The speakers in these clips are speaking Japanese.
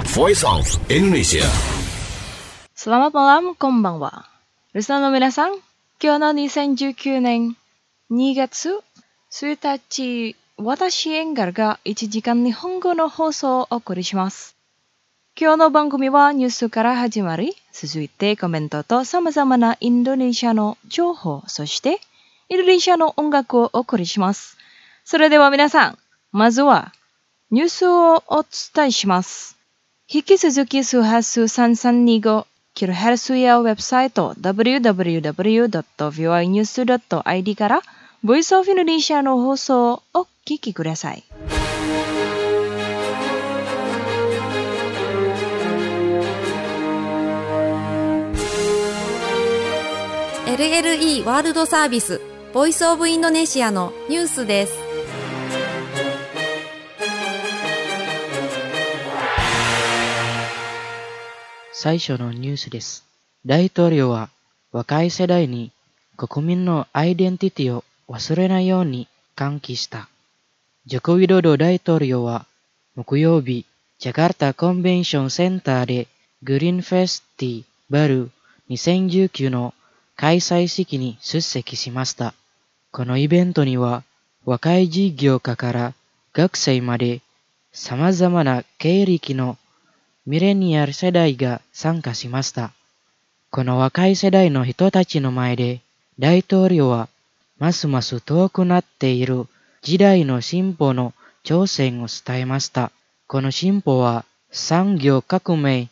Voice of Indonesia. Selamat malam, konbanwa. Listenerの皆さん、今日の2019年2月1日、私エンガルが1時間日本語の放送をお送りします。今日の番組はニュースから始まり、続いてコメントと様々なインドネシアの情報、そしてインドネシアの音楽をお送りします。それでは皆さん、まずはニュースをお伝えします。引き続き周波数 332kHz やウェブサイト www.voinews.id から Voice of Indonesia の放送をお聞きください。 LLE ワールドサービス Voice of Indonesia のニュースです。 最初のニュースです。大統領は若い世代に国民のアイデンティティを忘れないように喚起した。ジョコウィドド大統領は木曜日、ジャカルタコンベンションセンターでグリーンフェスティバル2019の開催式に出席しました。このイベントには若い事業家から学生まで様々な経歴のミレニアル世代が参加しました。この若い世代の人たちの前で大統領はますます遠くなっている時代の進歩の挑戦を伝えました。この進歩は産業革命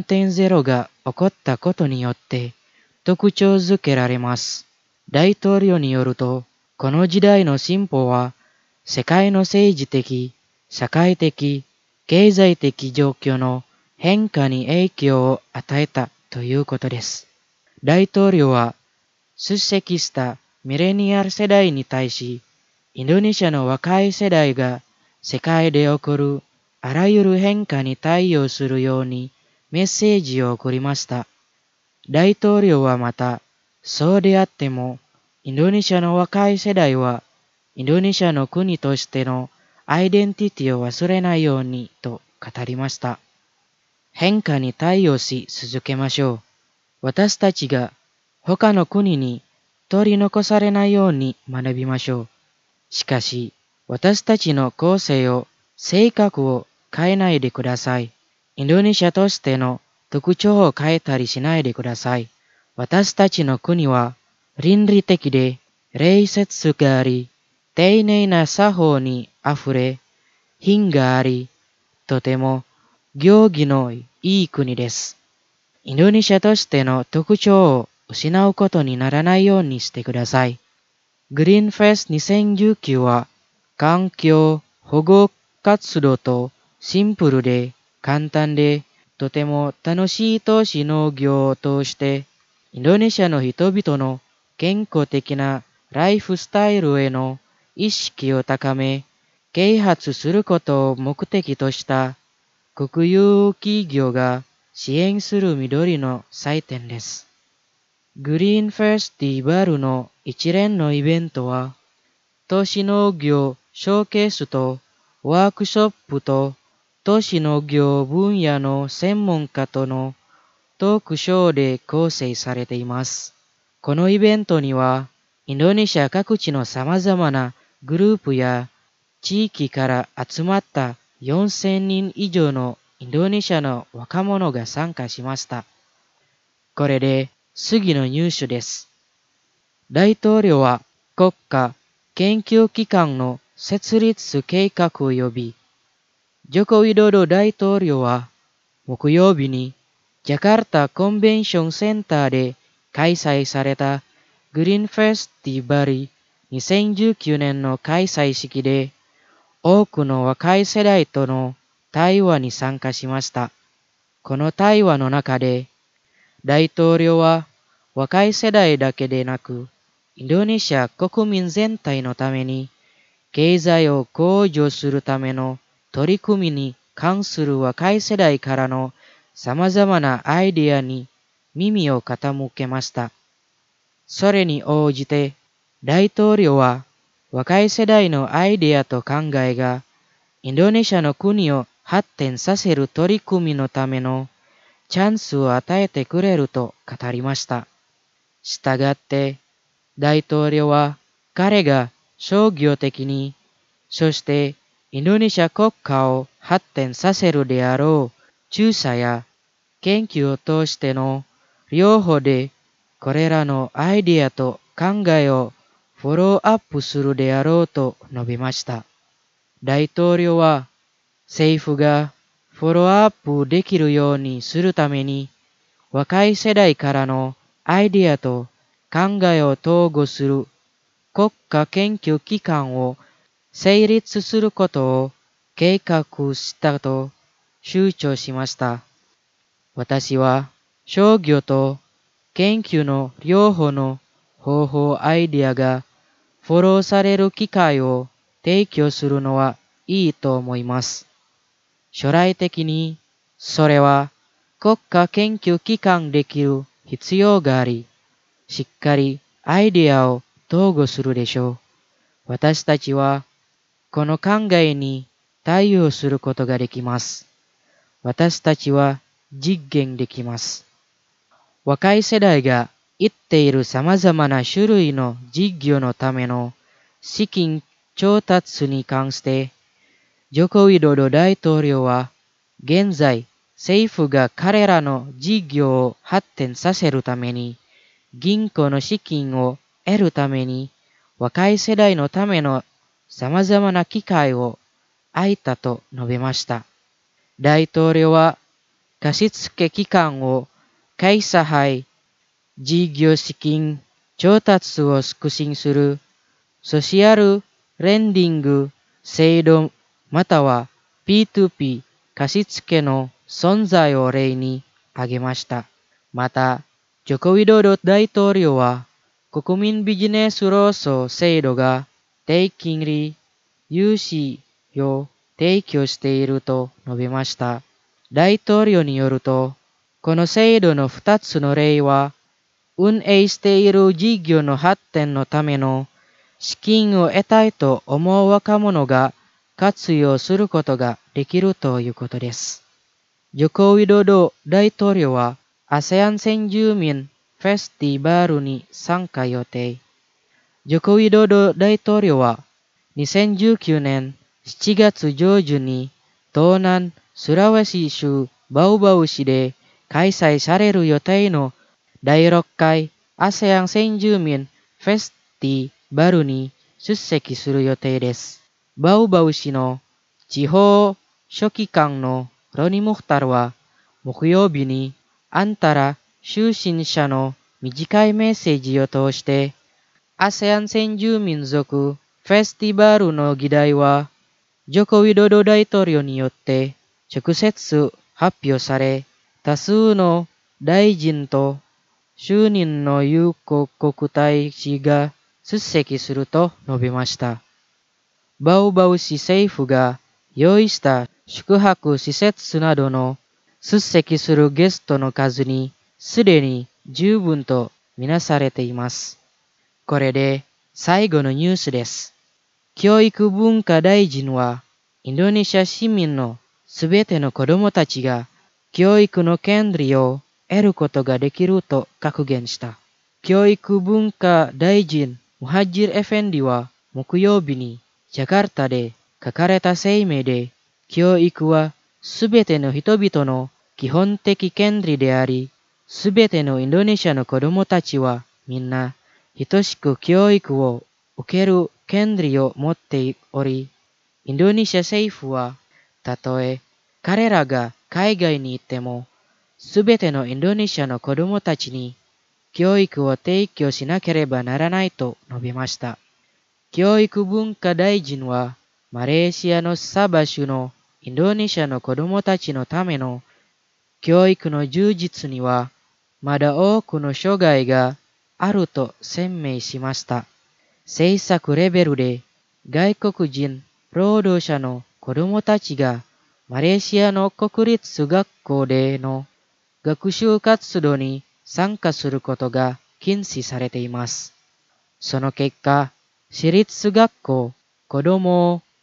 4.0 が起こったことによって特徴づけられます。大統領によると、この時代の進歩は世界の政治的、社会的、経済的状況の変化に影響を与えたということです。大統領は出席したミレニアル世代に対し、インドネシアの若い世代が世界で起こるあらゆる変化に対応するようにメッセージを送りました。大統領はまた、そうであっても、インドネシアの若い世代は、インドネシアの国としてのアイデンティティを忘れないようにと語りました。変化に対応し続けましょう。私たちが他の国に取り残されないように学びましょう。しかし、私たちの個性を、性格を変えないでください。インドネシアとしての特徴を変えたりしないでください。私たちの国は倫理的で礼節があり、丁寧な作法にあふれ、品があり、とても行儀のいい国です。インドネシアとしての特徴を失うことにならないようにしてください。グリーンフェス2019は環境保護活動とシンプルで簡単でとても楽しい都市農業を通してインドネシアの人々の健康的なライフスタイルへの意識を高め、啓発することを目的とした国有企業が支援する緑の祭典です。グリーンフェスティバルの一連のイベントは、都市農業ショーケースとワークショップと都市農業分野の専門家とのトークショーで構成されています。このイベントには、インドネシア各地の様々なグループや地域から集まった4000人以上のインドネシアの若者が参加しました。これで次のニュースです。大統領は国家研究機関の設立計画及び、ジョコウィドド大統領は木曜日にジャカルタコンベンションセンターで開催されたグリーンフェスティバル2019年の開催式で多くの若い世代との対話に参加しました。この対話の中で大統領は若い世代だけでなくインドネシア国民全体のために経済を向上するための取り組みに関する若い世代からの様々なアイデアに耳を傾けました。それに応じて大統領は若い世代のアイデアと考えがインドネシアの国を発展させる取り組みのためのチャンスを与えてくれると語りました。したがって、大統領は彼が商業的に、そしてインドネシア国家を発展させるであろう調査や研究を通しての両方でこれらのアイデアと考えをフォローアップするであろうと述べました。大統領は政府がフォローアップできるようにするために若い世代からのアイデアと考えを統合する国家研究機関を成立することを計画したと主張しました。私は商業と研究の両方の方法アイデアがフォローされる機会を提供するのはいいと思います。将来的にそれは国家研究機関できる必要があり、しっかりアイデアを統合するでしょう。私たちはこの考えに対応することができます。私たちは実現できます。若い世代が言っている様々な種類の事業のための資金調達に関して、ジョコ・ウィドド大統領は現在政府が彼らの事業を発展させるために銀行の資金を得るために若い世代のための様々な機会を開いたと述べました。大統領は貸付機関を会社配事業資金調達を促進するソシアルレンディング制度または P2P 貸付の存在を例に挙げました。また、ジョコ・ウィドド大統領は国民ビジネス労組制度が低金利融資を提供していると述べました。大統領によると、この制度の2つの例は、運営している事業の発展のための資金を得たいと思う若者が活用することができるということです。ジョコ・ウィドド大統領は ASEAN 先住民フェスティバルに参加予定。ジョコ・ウィドド大統領は2019年7月上旬に東南スラウェシ州バウバウ市で開催される予定の第6回 ASEAN 先住民フェスティバルに出席する予定です。バウバウ市の地方書記官のロニ・ムフタルは木曜日にアンタラ出身者の短いメッセージを通して ASEAN 先住民族フェスティバルの議題はジョコ・ウィドド大統領によって直接発表され、多数の大臣と就任の有効国大使が出席すると述べました。バウバウ市政府が用意した宿泊施設などの出席するゲストの数にすでに十分とみなされています。これで最後のニュースです。教育文化大臣はインドネシア市民のすべての子供たちが教育の権利を得ることができると確言した。教育文化大臣ムハジル・エフェンディは木曜日にジャカルタで書かれた声明で、教育はすべての人々の基本的権利であり、すべてのインドネシアの子供たちはみんな等しく教育を受ける権利を持っており、インドネシア政府はたとえ彼らが海外に行っても、すべてのインドネシアの子供たちに教育を提供しなければならないと述べました。教育文化大臣は、マレーシアのサバ州のインドネシアの子供たちのための教育の充実には、まだ多くの障害があると宣明しました。政策レベルで外国人労働者の子供たちがマレーシアの国立学校での学習活動に参加することが禁止されています。その結果、私立学校、子供を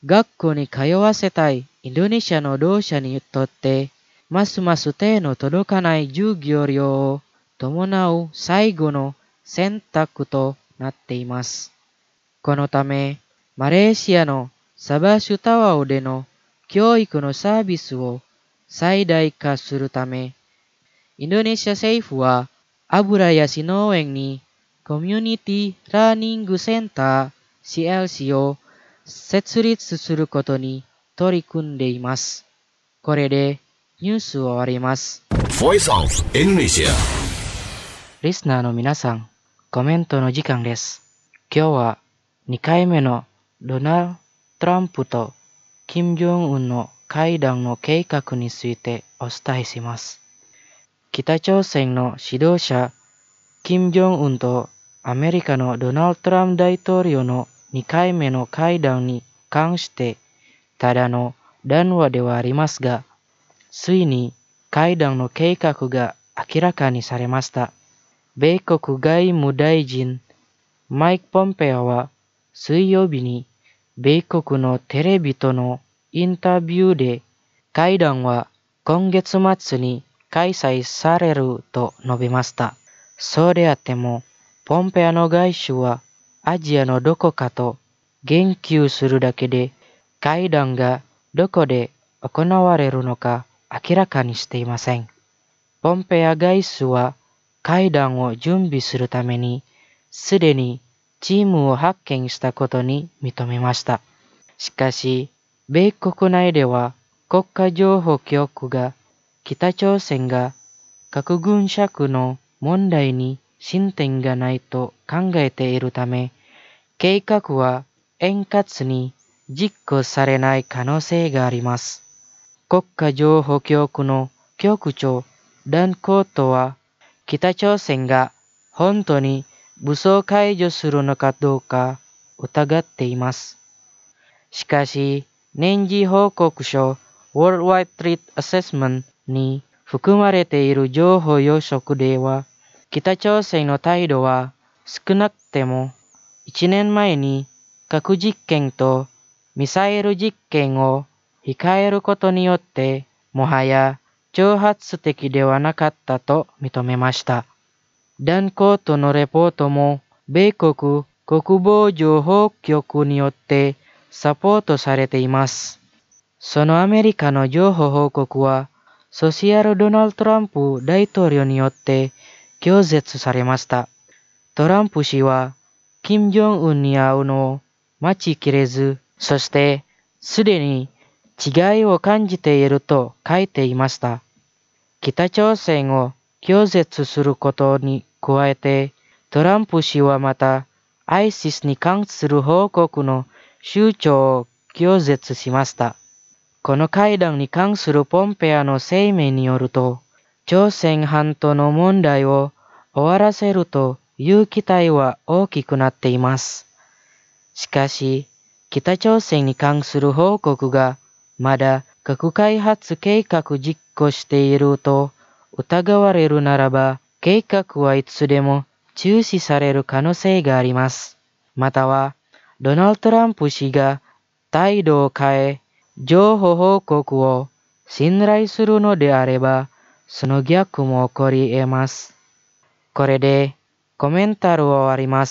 学校に通わせたいインドネシアの同社にとって、ますます手の届かない授業料を伴う最後の選択となっています。このため、マレーシアのサバシュタワーでの教育のサービスを最大化するため、インドネシア政府はアブラヤシ農園にコミュニティラーニングセンター CLC を設立することに取り組んでいます。これでニュースを終わります。 Voice of Indonesia。 リスナーの皆さん、コメントの時間です。今日は2回目のドナルド・トランプとキム・ジョンウンの会談の計画についてお伝えします。北朝鮮の指導者キム・ジョンウンとアメリカのドナルド・トランプ大統領の2回目の会談に関してただの談話ではありますが、ついに会談の計画が明らかにされました。米国外務大臣マイク・ポンペオは水曜日に米国のテレビとのインタビューで会談は今月末に開催されると述べました。そうであっても、ポンペオの外相はアジアのどこかと言及するだけで会談がどこで行われるのか明らかにしていません。ポンペオ外相は会談を準備するためにすでにチームを派遣したことに認めました。しかし、米国内では国家情報局が北朝鮮が核軍縮の問題に進展がないと考えているため、計画は円滑に実行されない可能性があります。国家情報局の局長ダン・コートは、北朝鮮が本当に武装解除するのかどうか疑っています。しかし、年次報告書 Worldwide Threat Assessment に含まれている情報予測では、北朝鮮の態度は少なくても1年前に核実験とミサイル実験を控えることによってもはや挑発的ではなかったと認めました。ダン・コートのレポートも米国国防情報局によってサポートされています。そのアメリカの情報報告はソシアルドナルド・トランプ大統領によって拒絶されました。トランプ氏はキム・ジョンウンに会うのを待ちきれず、そしてすでに違いを感じていると書いていました。北朝鮮を拒絶することに加えて、トランプ氏はまた ISIS に関する報告の周知を拒絶しました。この会談に関するポンペオの声明によると、朝鮮半島の問題を終わらせるという期待は大きくなっています。しかし、北朝鮮に関する報告がまだ核開発計画実行していると疑われるならば、計画はいつでも中止される可能性があります。または、ドナルド・トランプ氏が態度を変え、情報報告を信頼するのであれば、その逆も起こり得ます。これでコメンタルを終わります。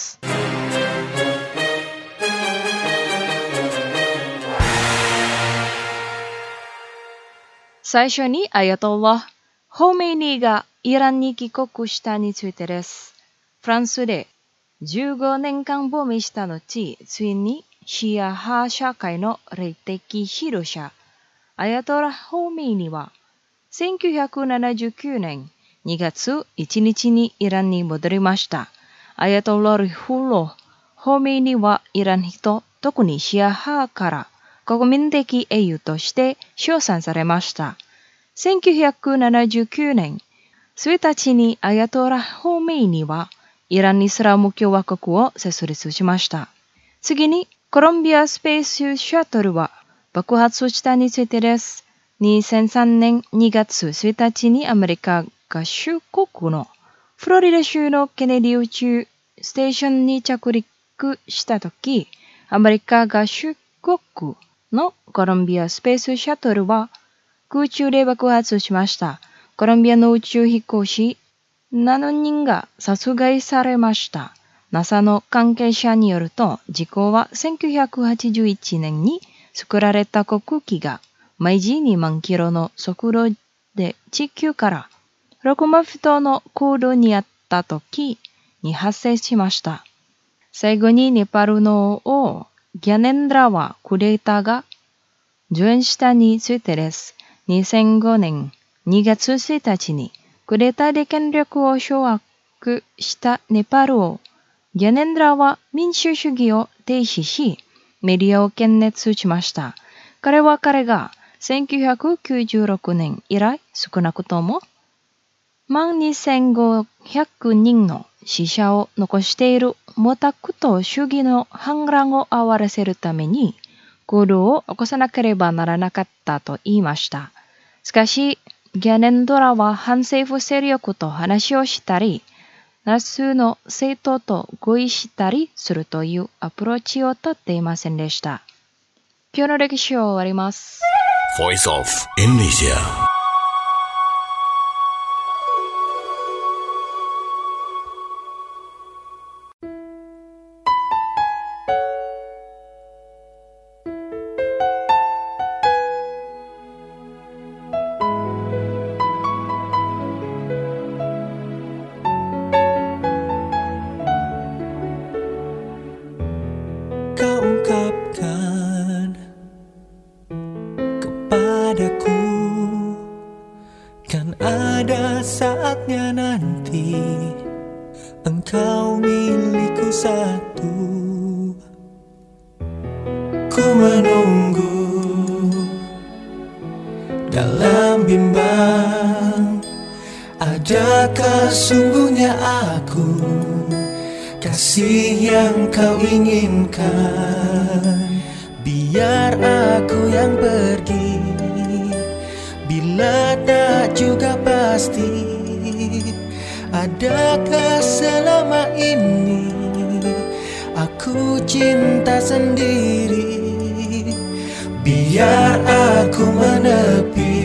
最初にアヤトラ・ホメイニがイランに帰国したについてです。フランスで15年間亡命した後、ついにシア派社会の霊的指導者、アヤトラ・ホメイニは、1979年2月1日にイランに戻りました。アヤトラ・ルフロ・ホメイニはイラン人、特にシア派から国民的英雄として称賛されました。1979年1日にアヤトラ・ホメイニはイラン・イスラム共和国を設立しました。次にコロンビアスペースシャトルは爆発したについてです。2003年2月1日にアメリカ合衆国のフロリダ州のケネディ宇宙ステーションに着陸したとき、アメリカ合衆国のコロンビアスペースシャトルは空中で爆発しました。コロンビアの宇宙飛行士7人が殺害されました。NASA の関係者によると、事故は1981年に作られた航空機が毎時2万キロの速度で地球から6万フィトの高度にあった時に発生しました。最後にネパールの王ギャネンドラワクーデターが上演したについてです。2005年2月1日にクーデターで権力を掌握したネパール王ギャネンドラは民主主義を停止し、メディアを検閲しました。彼が1996年以来少なくとも12,500人の死者を残している毛沢東主義の反乱を終わらせるために行動を起こさなければならなかったと言いました。しかし、ギャネンドラは反政府勢力と話をしたり、ナスの政党と合意したりするというアプローチをとっていませんでした。今日の歴史を終わります。 Voice of Indonesia. Kau ungkapkan kepadaku, kan ada saatnya nanti engkau milikku satu. Ku menunggu dalam bimbang, adakah sungguhnya aku kasih yang kau inginkan? Biar aku yang pergi, bila tak juga pasti. Adakah selama ini aku cinta sendiri? Biar aku menepi,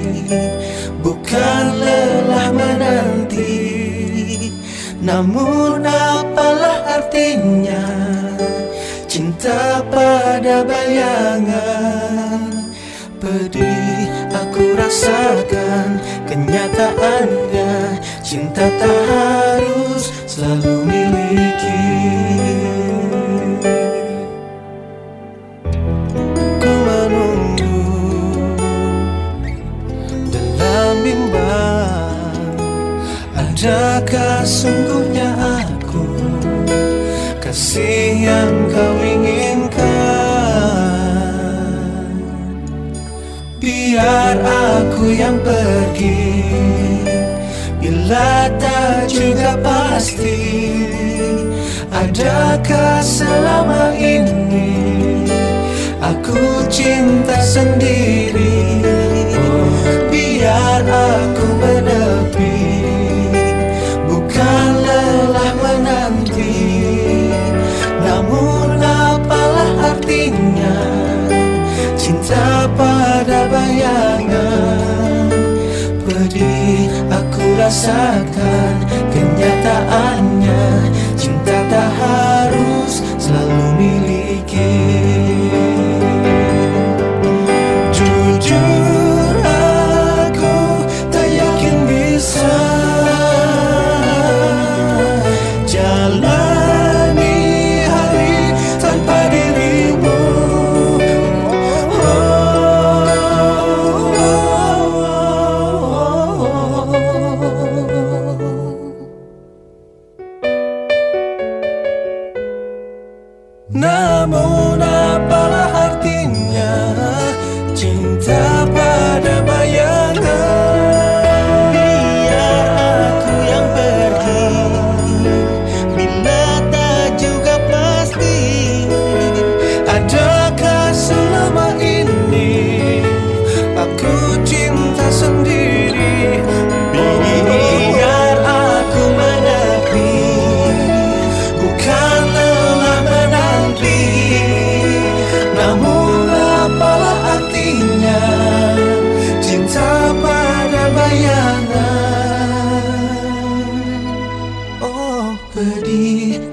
bukan lelah menanti. Namun apalah artinya cinta pada bayangan? Pedih aku rasakan kenyataannya, cinta tak harus selalu miliki. Ku menunggu dalam bimbang, adakah sungguhnya aku kasih yang kau inginkan? Biar aku yang pergi, bila tak juga pasti. Adakah selama ini aku cinta sendiri? Biar aku menepi, bukan lelah menanti. Namun apalah artinya cinta pada bayangan? Pedih aku rasakan kenyataannya, cinta tak harus selalu miliki. Jujur aku tak yakin bisa jalani hari tanpa dirimu.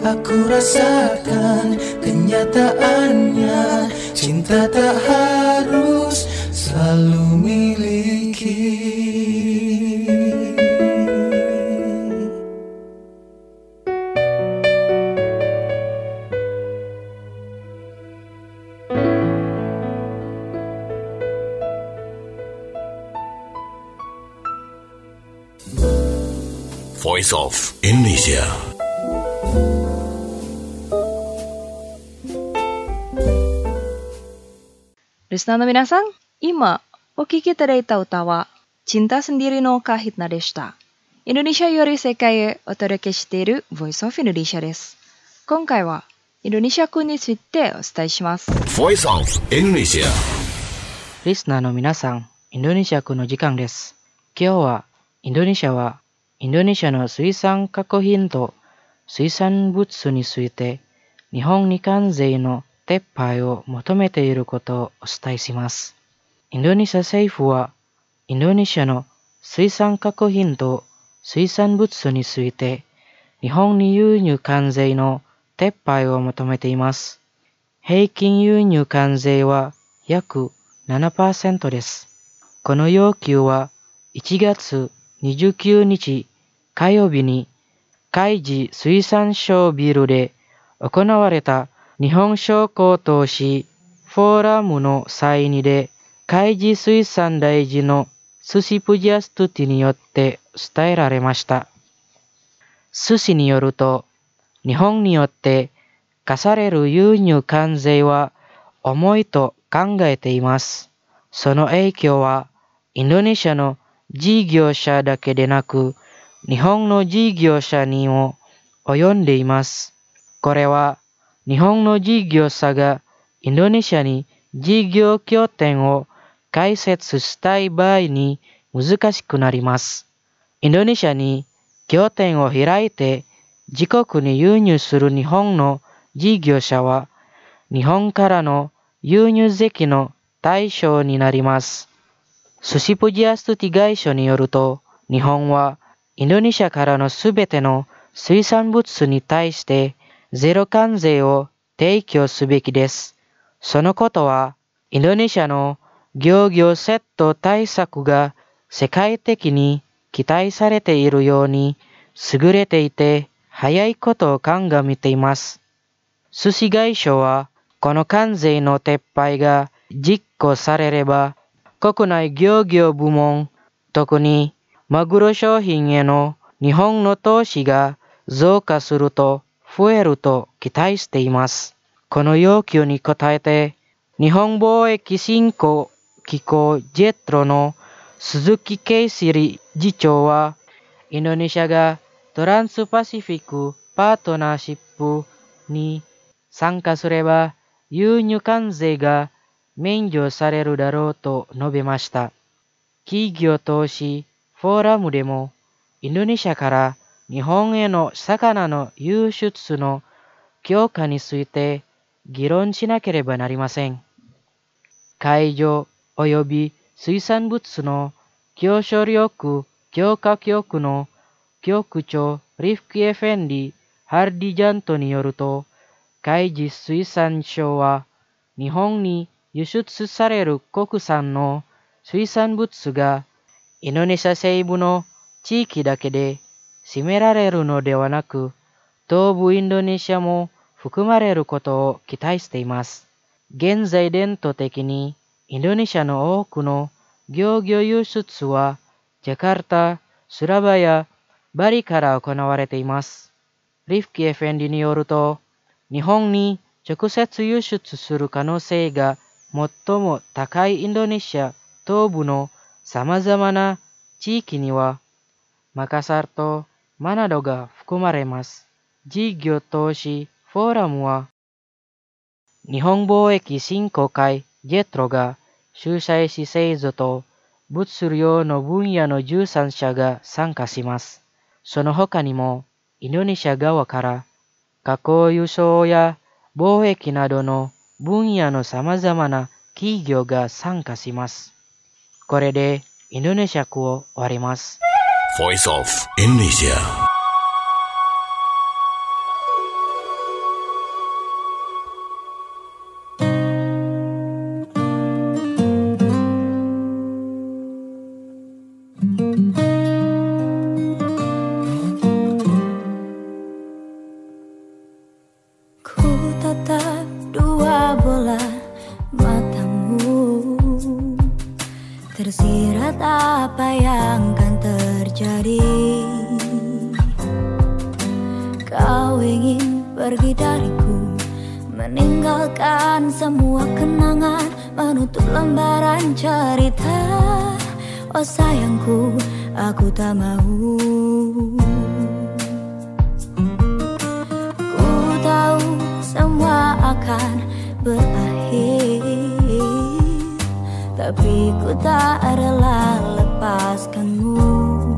aku rasakan kenyataannya. Cinta tak harus selalu miliki. Voice of Indonesia. Listenerの皆さん、今お聴きいただいた歌はCinta Sendiri no Kahitna deshita。インドネシアより世界へお届けしている Voice of Indonesia です。今回はインドネシア語についてお伝えします。 Voice of Indonesia。 リスナーの皆さん、インドネシア語の時間です。今日はインドネシアの水産加工品と水産物について日本に関税の撤廃を求めていることをお伝えします。インドネシア政府はインドネシアの水産加工品と水産物について日本に輸入関税の撤廃を求めています。平均輸入関税は約 7% です。この要求は1月29日火曜日に海事水産省ビルで行われた日本商工投資フォーラムの際にで海事水産大臣のスシプジャストゥティによって伝えられました。スシによると日本によって課される輸入関税は重いと考えています。その影響はインドネシアの事業者だけでなく日本の事業者にも及んでいます。これは日本の事業者がインドネシアに事業拠点を開設したい場合に難しくなります。インドネシアに拠点を開いて自国に輸入する日本の事業者は日本からの輸入税金の対象になります。スシプジャストゥティ外相によると日本はインドネシアからのすべての水産物に対してゼロ関税を提供すべきです。そのことはインドネシアの漁業窃盗対策が世界的に期待されているように優れていて早いことを鑑みています。スシ外相はこの関税の撤廃が実行されれば国内漁業部門、特にマグロ商品への日本の投資が増加すると増えると期待しています。この要求に応えて、日本貿易振興機構ジェトロの鈴木圭司理事長は、インドネシアがトランスパシフィックパートナーシップに参加すれば輸入関税が免除されるだろうと述べました。企業投資フォーラムでもインドネシアから日本への魚の輸出の強化について議論しなければなりません。海上及び水産物の競争力強化局の局長リフキ・エフェンディ・ハルディジャントによると、海事水産省は日本に輸出される国産の水産物がインドネシア西部の地域だけで占められるのではなく、東部インドネシアも含まれることを期待しています。現在伝統的にインドネシアの多くの漁業輸出はジャカルタ、スラバヤ、バリから行われています。リフキ・エフェンディによると、日本に直接輸出する可能性が最も高いインドネシア東部の様々な地域には、マカサルとマナドが含まれます。事業投資フォーラムは、日本貿易振興会ジェトロが主催し製造と物流の分野の13社が参加します。その他にも、インドネシア側から加工輸送や貿易などの分野の様々な企業が参加します。これでインドネシア語を終わります。 Voice of Indonesia。 berat apa yang akan terjadi. Kau ingin pergi dariku, meninggalkan semua kenangan, menutup lembaran cerita. Oh sayangku, aku tak mau. Ku tahu semua akan berakhir, tapi ku tak rela lepaskanmu.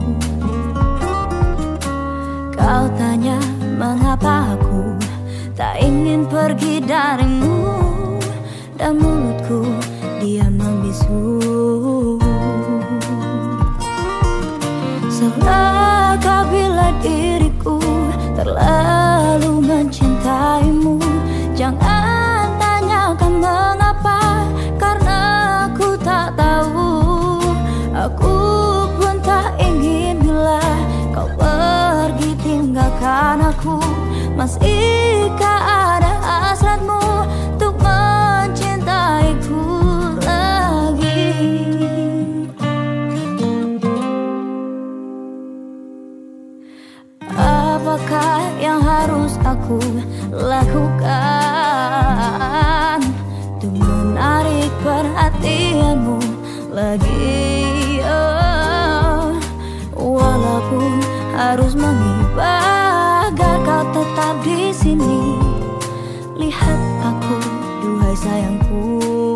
Kau tanya mengapa aku tak ingin pergi darimu, dan mulutku diam membisu. Salahkah bila diriku terlalu mencintaimu? Jangan tanyakan mengapa, karena aku tak tahu. Aku pun tak ingin bila kau pergi tinggalkan aku. Masihkah ada hasratmu untuk mencintaiku lagi? Apakah yang harus aku lakukan untuk menarik perhatianmu lagi? Walaupun harus mengibar agar kau tetap di sini. Lihat aku, duhai sayangku.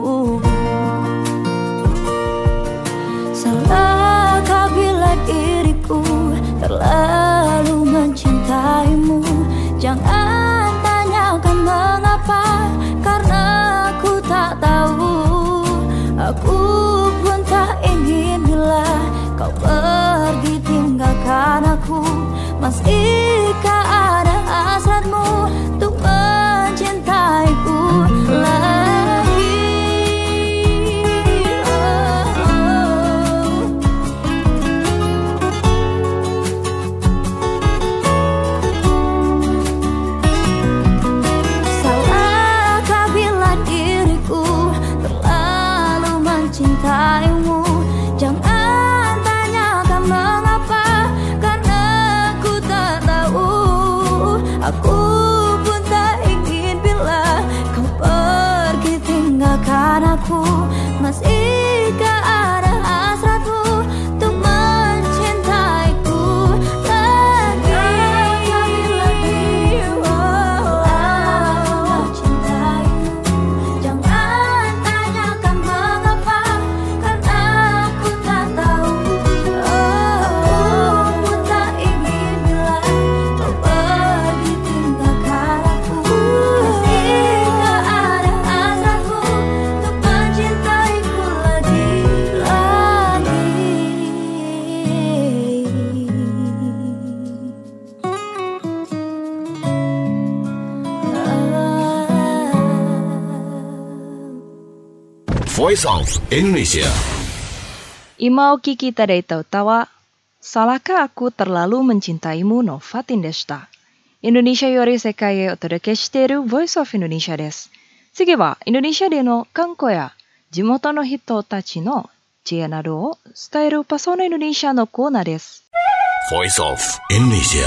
Salahkah bila diriku terlalu mencintaimu? Jangan tanyakan mengapa, karena aku tak tahu. Aku pun tak ingin bila kau pergi tinggalkan aku. Masihkah ada hasratmu untuk mencintaiku lagi? Salahkah bila diriku terlalu mencintaimu? Jangan tanyakan mengapa, karena aku tak tahu. Aku pun tak ingin bila kau pergi tinggalkan aku. Masihkah ada hasratmu untuk mencintaiku lagi? Bila dirimu mencintaimu, jangan tanyakan mengapa, karena aku tak tahu. Aku pun tak ingin bila kau pergi tinggalkan aku. Masihkah ada hasratmu untuk mencintaiku lagi? Voice of Indonesia. Imao kiki tadai tautawa, salahkah aku terlalu mencintaimu no Fatin deshita. Indonesia yori sekai e otodoke shiteiru Voice of Indonesia desu. Tsugi wa Indonesia de no kanko ya jimoto no hito tachi no chie nado o detaeru Persona Indonesia no koona desu. Voice of Indonesia.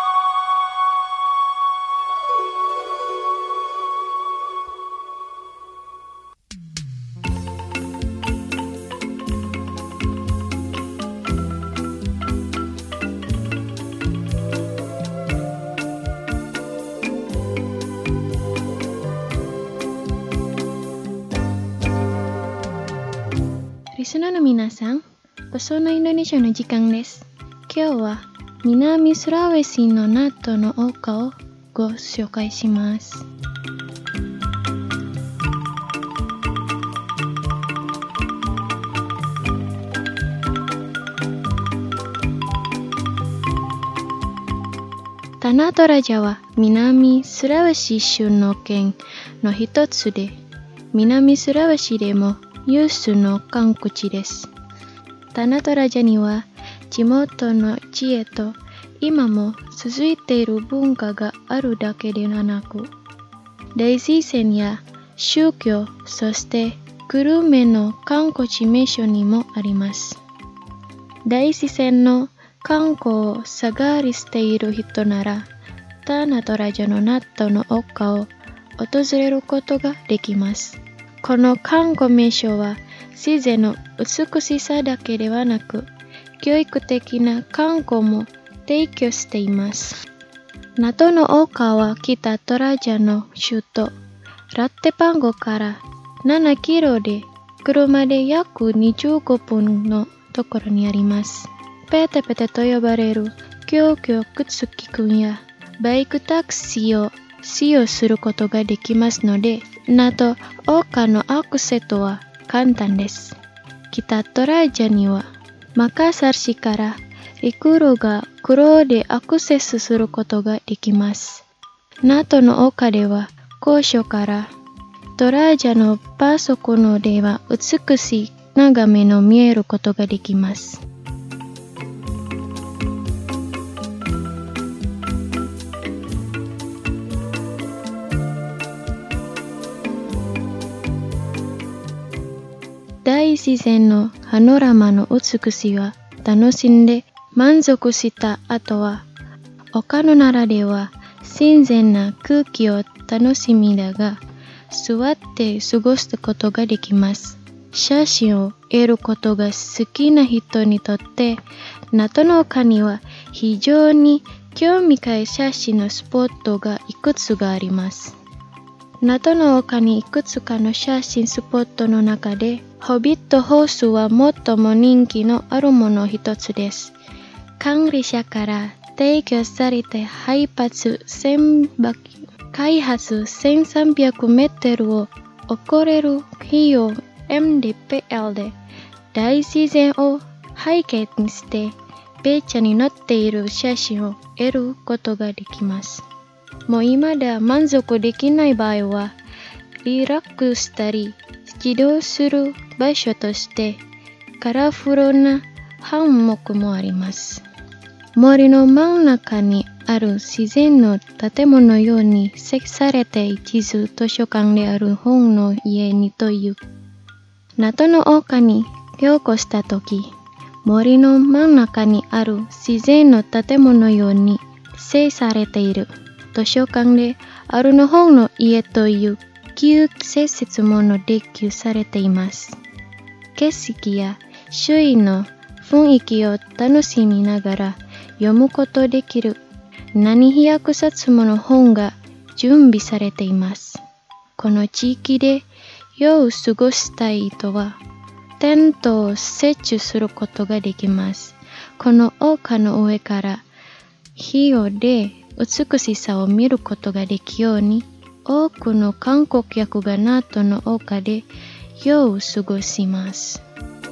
Listener no minasan, Persona Indonesia no jikan desu. Kyou wa Minami Sulawesi no Nato no oka o go shoukai shimasu. Tanah Toraja wa Minami Sulawesi Shu no ken no hitotsu de, Minami Sulawesi de mo Yusu no kankuchi desu. Tanah Toraja ni wa jimoto no chie to ima mo suzuiteiru bunka ga aru dake de nanaku. Daisisen ya shūkyō, soshite gurume no kankochi meisho ni mo arimasu. 大自然の観光を探りしている人なら、タナトラジャのナットの丘を訪れることができます。この観光名所は自然の美しさだけではなく、教育的な観光も提供しています。ナトの丘は北トラジャの首都ラッテパンゴから7キロで車で約25分のところにあります。ペテペテと呼ばれる公共交通機やバイクタクシーを使用することができますので、ナト丘のアクセスは簡単です。北トラジャにはマカサル市から陸路が黒でアクセスすることができます。ナトの丘では高所からトラジャのパソコンでは美しい眺めの見えることができます。大自然のパノラマの美しさを楽しんで満足した後は、丘の中では新鮮な空気を楽しみながら座って過ごすことができます。写真を得ることが好きな人にとって、ナトの丘には非常に興味深い写真のスポットがいくつかあります。ナトの丘にいくつかの写真スポットの中で、ホビットホースは最も人気のあるもの一つです。管理者から提供されて開発1300メートルを遅れる費用 MDPL で大自然を背景にしてベンチに乗っている写真を得ることができます。もう今では満足できない場合はリラックスしたり指導する場所としてカラフルなハンモックもあります。森の真ん中にある自然の建物のように設置されて地図図書館である本の家にという。ナトの丘に旅行したとき、森の真ん中にある自然の建物のように設置されている図書館であるの本の家という旧施設も提供されています。景色や周囲の雰囲気を楽しみながら読むことできる何百冊もの本が準備されています。この地域で夜を過ごしたい人はテントを設置することができます。この丘の上から日をで美しさを見ることができるように、多くの観光客がナトの丘で夜を過ごします。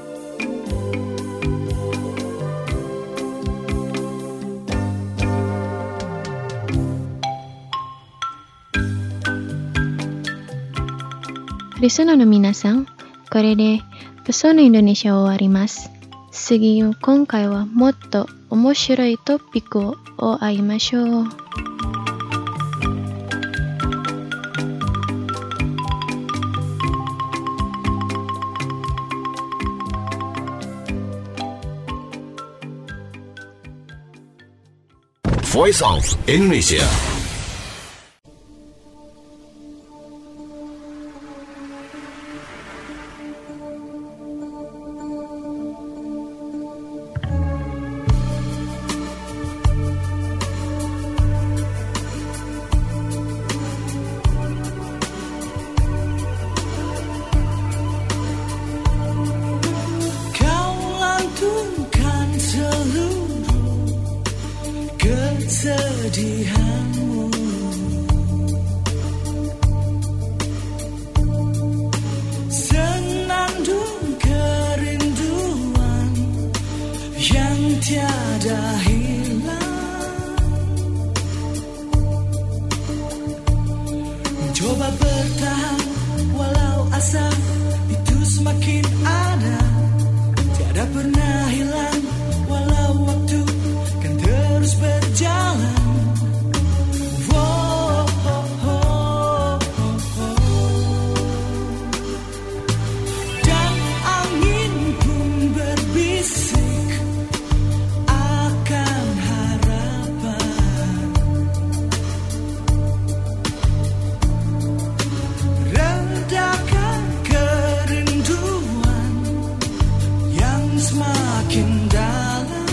リスナーの皆さん、これでペソナインドネシアを終わります。次の今回はもっと面白いトピックを会いましょう。 Voice of Indonesia. Kesedihanmu, senandung kerinduan yang tiada hilang. Mencoba bertahan walau asa itu semakin ada, tiada pernah hilang walau waktu kan terus berjalan. Dan angin pun berbisik semakin dalam.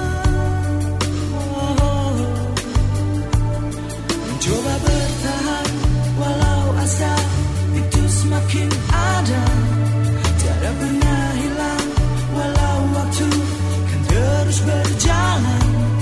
Mencoba bertahan walau asa itu semakin ada, tiada pernah hilang walau waktu kan terus berjalan.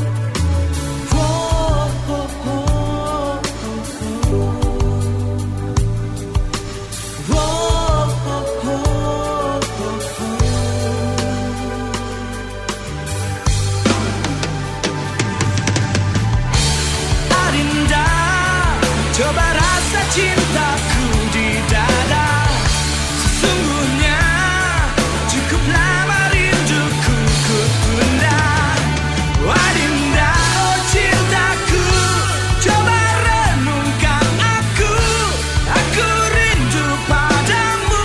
Coba rasa cintaku di dada, sesungguhnya cukup lama rinduku ku tunda. Adinda, oh cintaku, coba renungkan aku rindu padamu.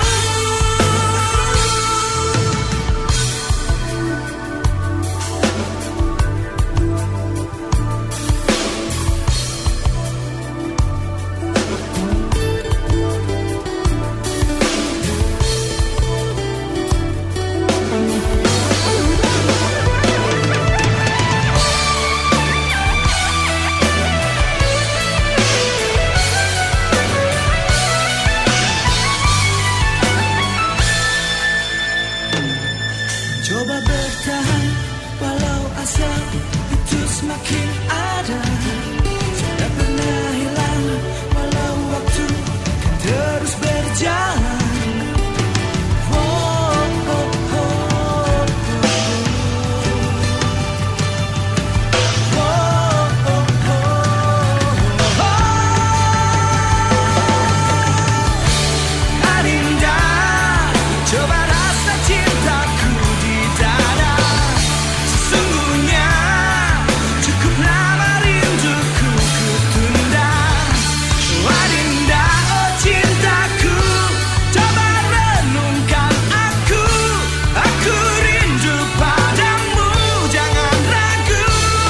Coba bertahan walau asa itu semakin ada, tidak pernah hilang walau waktu kan terus berjalan. Adinda, coba rasa cintaku di dada, sesungguhnya cukup lama rinduku ku tunda. Adinda, oh cintaku, coba renungkan aku rindu padamu, jangan ragu.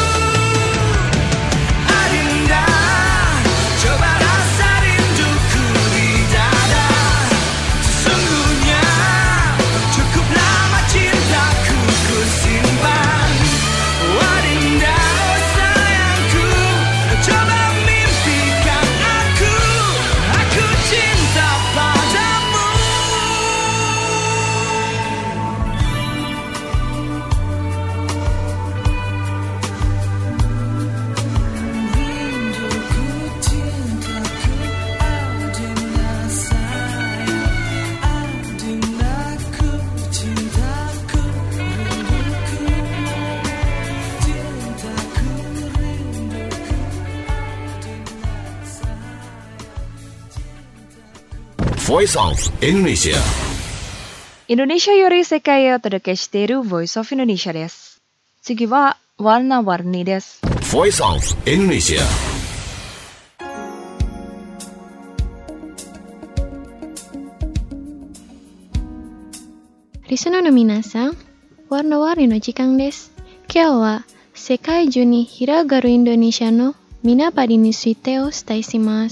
Adinda, coba rasa rinduku di dada, sesungguhnya cukup lama cintaku ku simpan. Adinda, oh sayangku, coba mimpikan aku cinta padamu. Rinduku, cintaku, Adinda sayang, Adindaku, cintaku, rinduku, cintaku, rinduku, Adinda sayang. Voice of Indonesia. Indonesia Yori Sekaiをお届けしている Voice of Indonesia です。次はワルナワルニです。 Voice of Indonesia. Listenerの皆さん、ワルナワルの時間です。今日は世界中に広がるインドネシアのミナパリについてお伝えします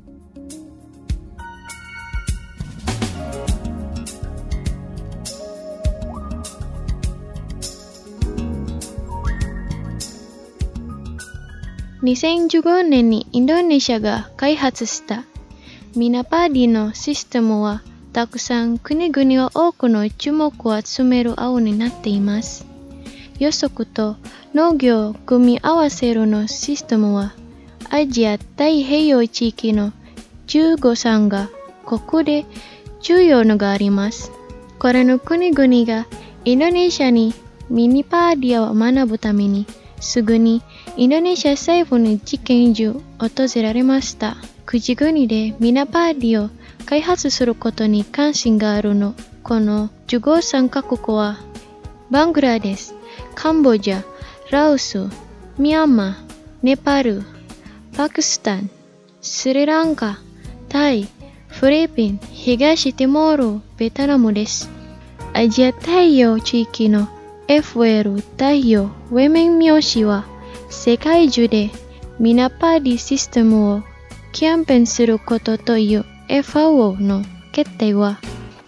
。2015年にインドネシアが開発したミナパディのシステムはたくさん国々は多くの注目を集める青になっています。予測と農業を組み合わせるのシステムはアジア太平洋地域の15産がここで重要のがあります。これの国々がインドネシアにミニパディアを学ぶためにすぐにインドネシア政府に実験所を訪れました。国々でミナパディを開発することに関心があるの。この15カ国はバングラデシュ、カンボジア、ラオス、ミャンマー、ネパール、パキスタン、スリランカ、タイ、フィリピン、東ティモール、ベトナムです。アジア太平洋地域の FL 太陽ウェメン名詞は世界中でミナパディシステムをキャンペーンすることという FAO の決定は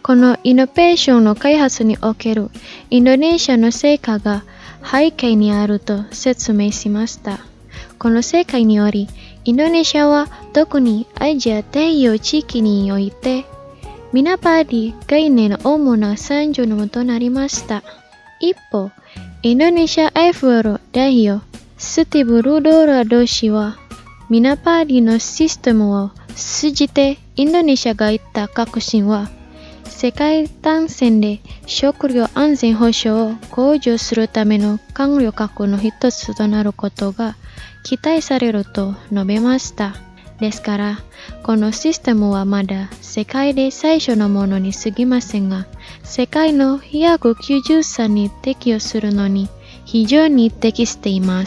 このイノベーションの開発におけるインドネシアの成果が背景にあると説明しました。この成果により、インドネシアは特にアジア太平洋地域において、ミナパディ概念の主な産業のもとなりました。一方、インドネシア IFL 代表、スティブ・ルドラド氏は、ミナパディのシステムを通じてインドネシアが得た革新は、世界単線で食料安全保障を向上するための関与核の一つとなることが期待されると述べました。ですから、このシステムはまだ世界で最初のものに過ぎませんが、世界の193に適用するのに非常に適しています。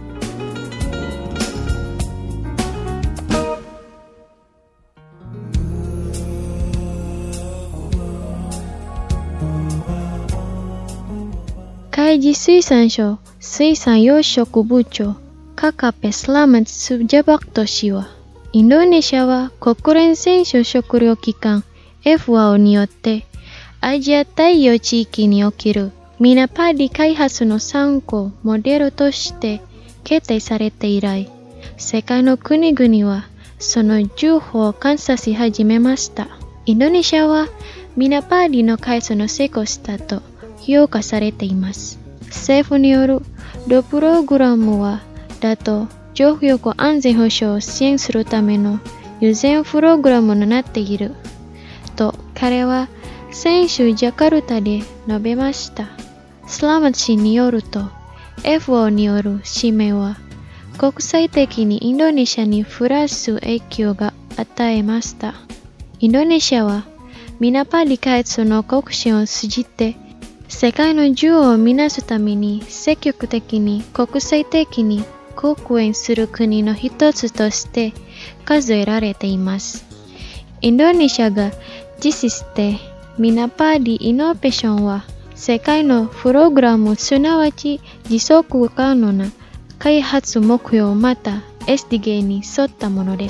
海事水産省水産養殖部長KKP Slamet Sujabakhto氏は、インドネシアは国連選手食糧機関 FAO によってアジア太平洋地域におけるミナパディ開発の参考モデルとして決定されて以来、世界の国々はその情報を観察し始めました。インドネシアはミナパディの開発の成功したと評価されています。政府による同プログラムは、だと食料安全保障を支援するための優先プログラムになっていると彼は先週ジャカルタで述べました。スラマット氏によると、FAO による使命は国際的にインドネシアにプラス影響が与えました。インドネシアはミナパディ開発の革新を通じて世界の需要を満たすために積極的に国際的に貢献する国の一つとして数えられています。インドネシアが実施してミナパディイノベーションは世界のプログラムすなわち持続可能な開発目標また SDG に沿ったものです。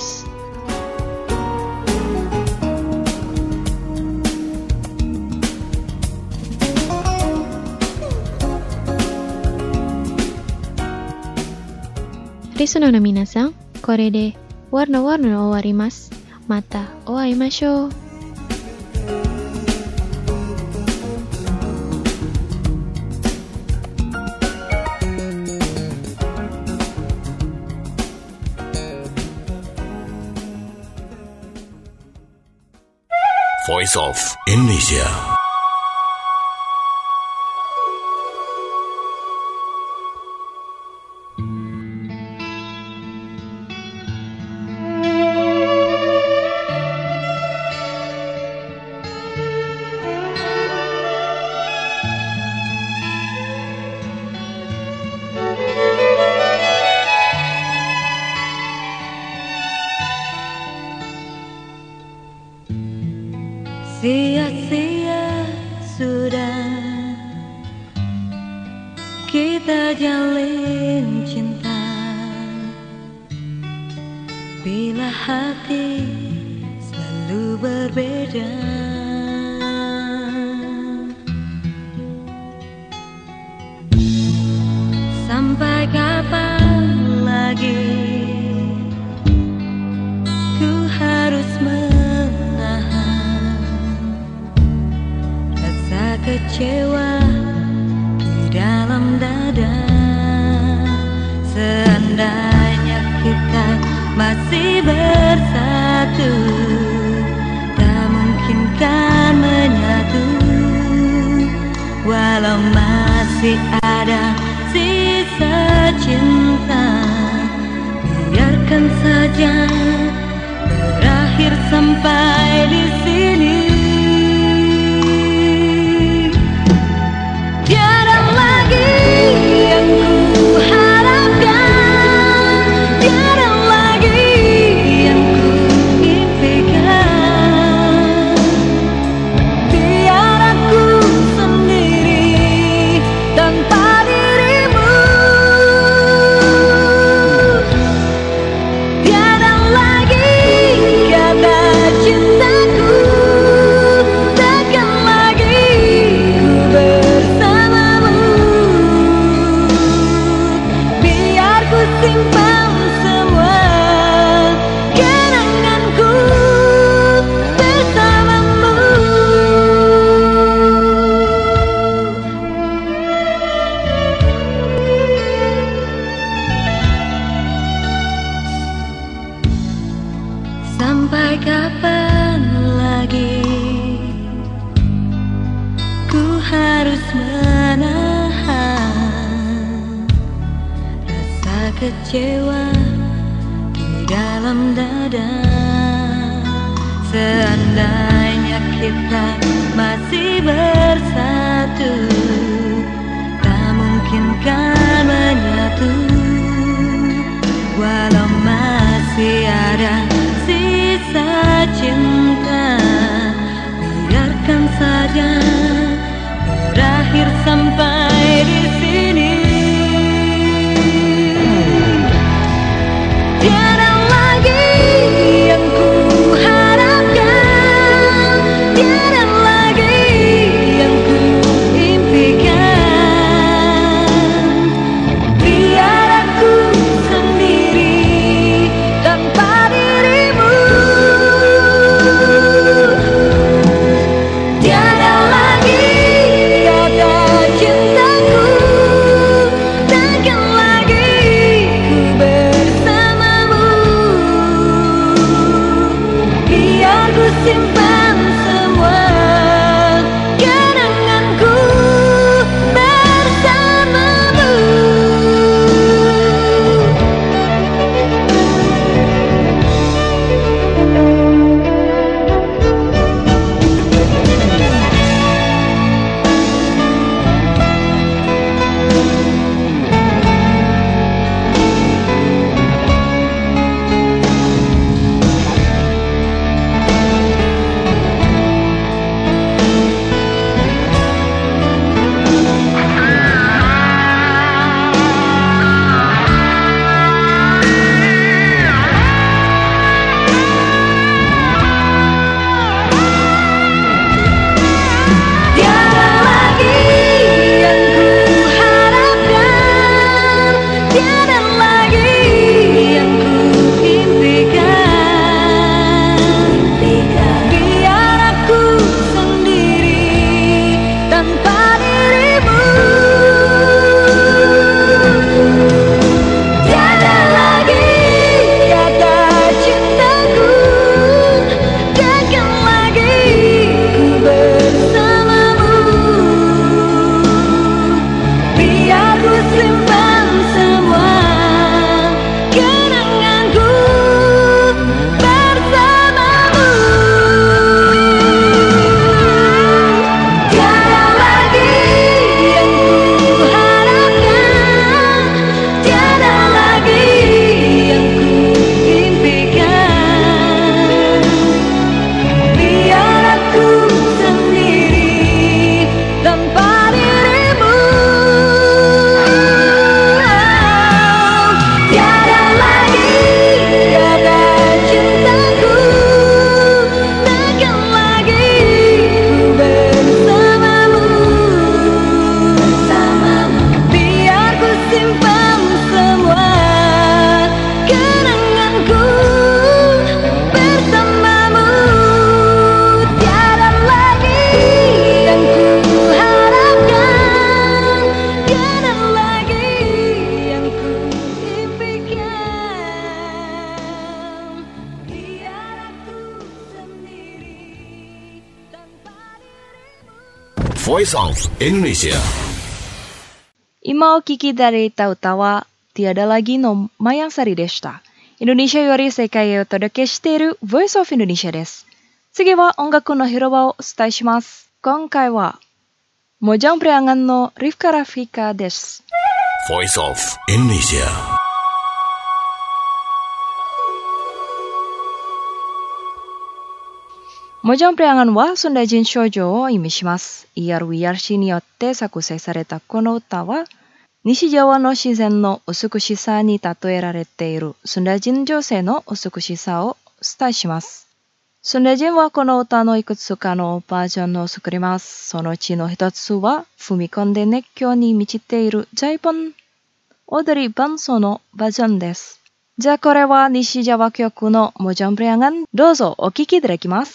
リスナーの皆さん、これでワルナワルナ終わります。またお会いましょう。 Voice of Indonesia. Sia-sia sudah kita jalin cinta, bila hati selalu berbeda. Sampai kapan lagi ku harus kecewa di dalam dada. Seandainya kita masih bersatu, tak mungkin kan menyatu. Walau masih ada sisa cinta, biarkan saja berakhir sampai di sini. Cintaku menahan rasa kecewa di dalam dada. Seandainya kita masih bersatu, tak mungkin kan menyatu. Walau masih ada sisa cinta, biarkan saja berakhir sampai di sini. Tiada lagi yang ku harapkan, tiada lagi yang ku impikan. Biar aku sendiri tanpa dirimu. Tiada lagi kata cintaku, takkan lagi ku bersamamu. Biar ku simpan semua kenanganku bersamamu. Tiada lagi yang ku harapkan, tiada lagi yang ku impikan. Biar aku sendiri tanpa dirimu. Tiada lagi kata cintaku, takkan lagi ku bersamamu. Biar ku simpan semua kenanganku bersamamu. Tiada lagi yang ku harapkan, tiada lagi yang ku impikan. Biar aku sendiri tanpa dirimu. Tiada lagi kata cintaku, takkan lagi ku bersamamu. Biar ku simpan semua kenanganku bersamamu. Tiada lagi yang ku harapkan, tiada lagi yang ku impikan. Biar aku sendiri tanpa dirimu. Voice of Indonesia. 今お聴きいただいた歌は、Tiada Lagiのマヤンサリでした。インドネシアより世界へお届けしている Voice of Indonesia です。次は音楽の広場をお伝えします。今回は、Mojang PrianganのRifka Rafika です。 Voice of Indonesia. Mojang Priangan wa Sunda Jin Shoujoを意味します。ERWR 詩によって作成されたこの歌は、西ジャワの自然の美しさに例えられているスンダジン女性の美しさをお伝えします。スンダジンはこの歌のいくつかのバージョンを作ります。そのうちの一つは、踏み込んで熱狂に満ちているジャイポン踊り伴奏のバージョンです。じゃあこれは西ジャワ曲のMojang Priangan、どうぞお聴きいただきます。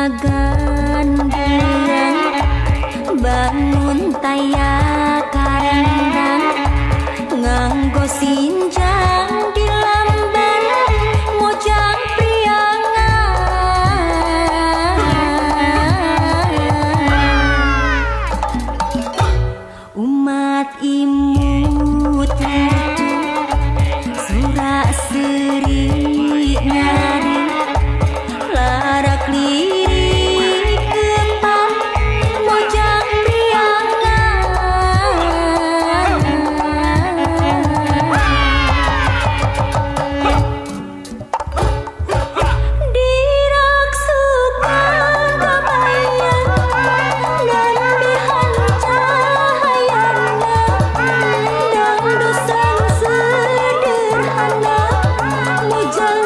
gandengan bangun taya karendang nganggo sinjang di lamban mojang priangan umat imut itu surak seri nyari larak lirik ketan mojang priangan diraksukan kabayan dan dihancahayana dan dosan sederhana mojang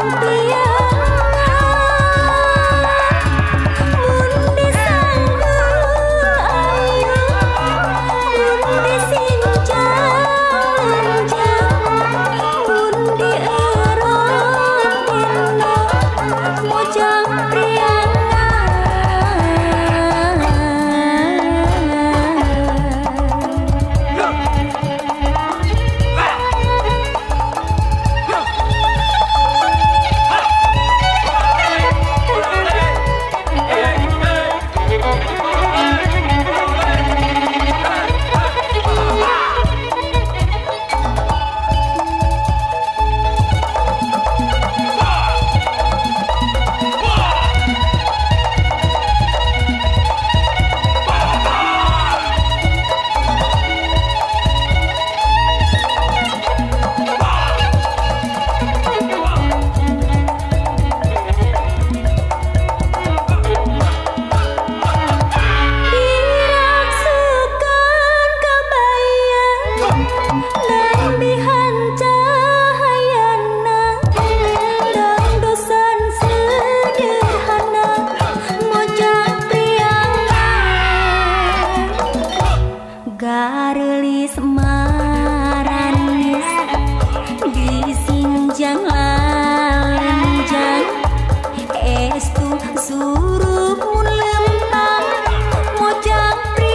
garelis maranis disinjang lalenjang estu surup mun lempang mojang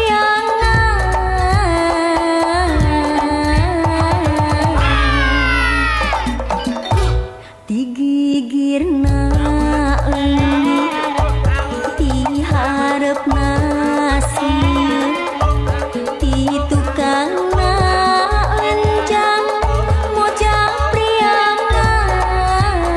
priangan digigirna leuwih diharepna sieun tukangna lenjang mojang priangan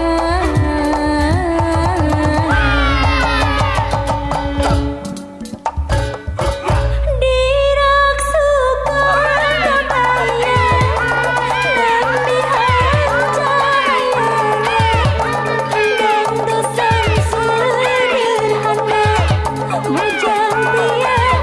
diraksukan kabayan dan dihancahayana dan dosan sederhana mojang priangan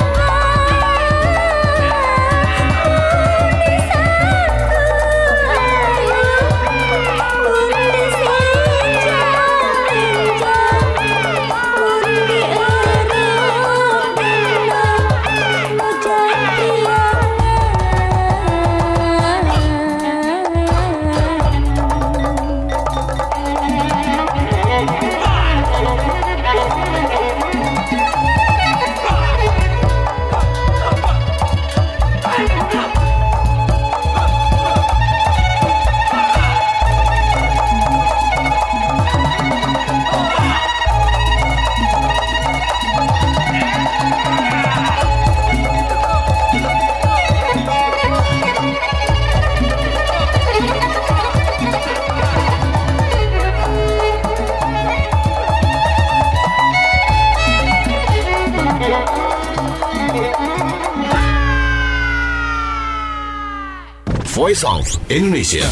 Voice of Indonesia.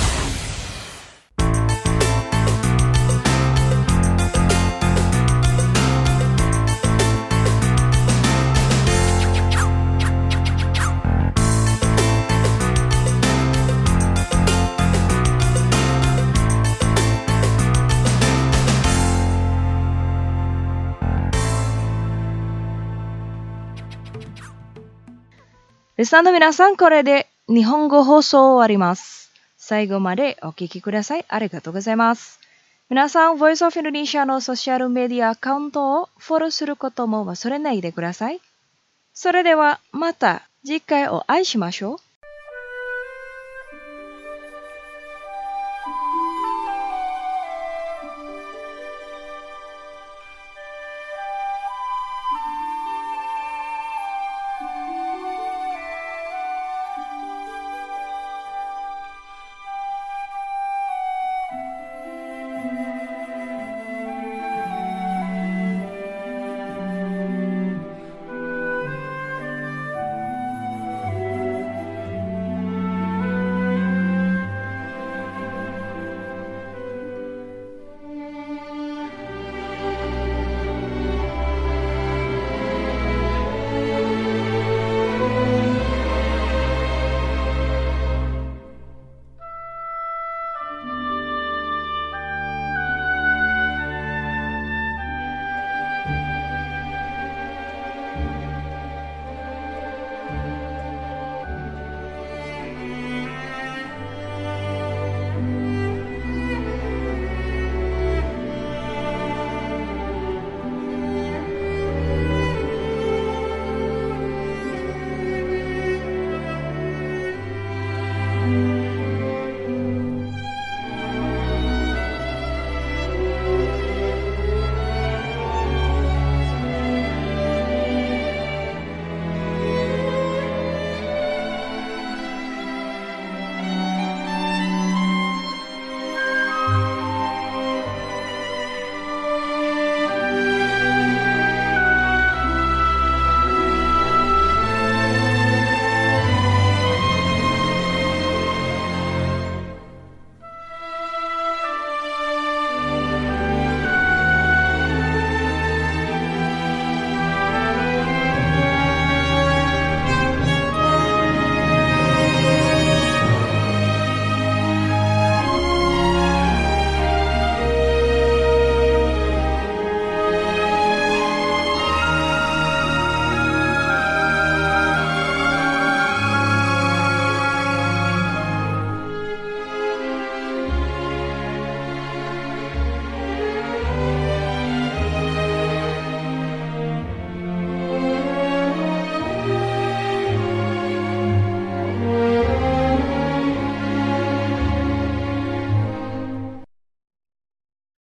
Listenerの皆さん、これで日本語放送終わります。最後までお聞きください。ありがとうございます。 皆さん、Voice of Indonesia のソーシャルメディアアカウントをフォローすることも忘れないでください。それではまた次回お会いしましょう。